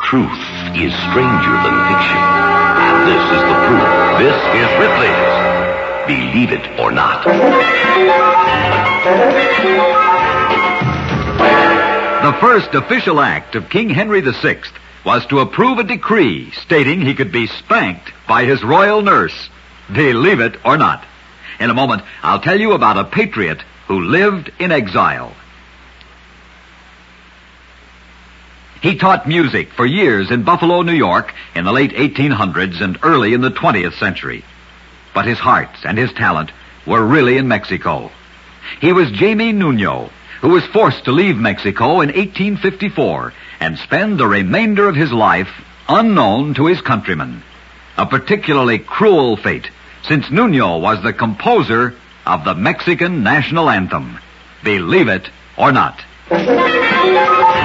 Truth is stranger than fiction. And this is the proof. This is Ripley's Believe It or Not. The first official act of King Henry VI was to approve a decree stating he could be spanked by his royal nurse. Believe it or not. In a moment, I'll tell you about a patriot who lived in exile. He taught music for years in Buffalo, New York in the late 1800s and early in the 20th century. But his heart and his talent were really in Mexico. He was Jaime Nuno, who was forced to leave Mexico in 1854 and spend the remainder of his life unknown to his countrymen. A particularly cruel fate, since Nuno was the composer of the Mexican national anthem. Believe it or not.